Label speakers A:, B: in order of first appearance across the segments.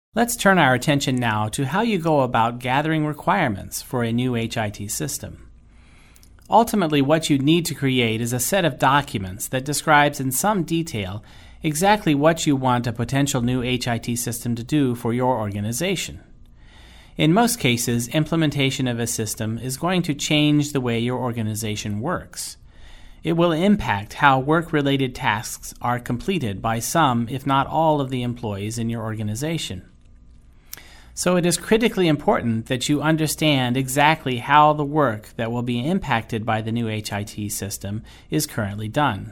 A: Let's turn our attention now to how you go about gathering requirements for a new HIT system. Ultimately, what you need to create is a set of documents that describes in some detail exactly what you want a potential new HIT system to do for your organization. In most cases, implementation of a system is going to change the way your organization works. It will impact how work-related tasks are completed by some, if not all, of the employees in your organization. So it is critically important that you understand exactly how the work that will be impacted by the new HIT system is currently done.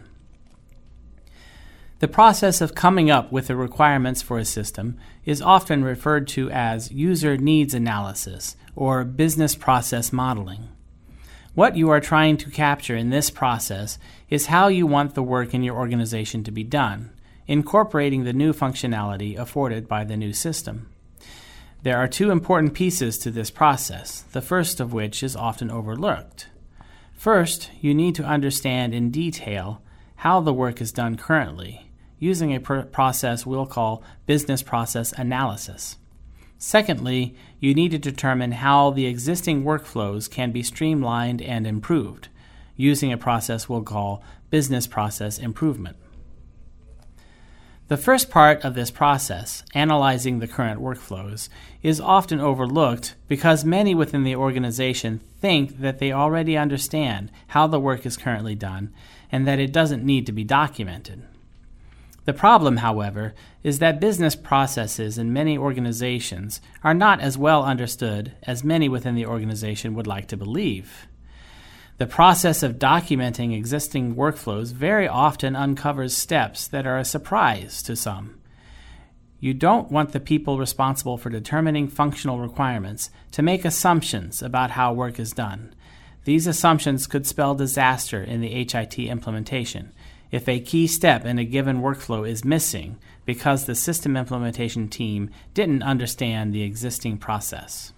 A: The process of coming up with the requirements for a system is often referred to as user needs analysis or business process modeling. What you are trying to capture in this process is how you want the work in your organization to be done, incorporating the new functionality afforded by the new system. There are two important pieces to this process, the first of which is often overlooked. First, you need to understand in detail how the work is done currently, using a process we'll call business process analysis. Secondly, you need to determine how the existing workflows can be streamlined and improved, using a process we'll call business process improvement. The first part of this process, analyzing the current workflows, is often overlooked because many within the organization think that they already understand how the work is currently done and that it doesn't need to be documented. The problem, however, is that business processes in many organizations are not as well understood as many within the organization would like to believe. The process of documenting existing workflows very often uncovers steps that are a surprise to some. You don't want the people responsible for determining functional requirements to make assumptions about how work is done. These assumptions could spell disaster in the HIT implementation if a key step in a given workflow is missing because the system implementation team didn't understand the existing process.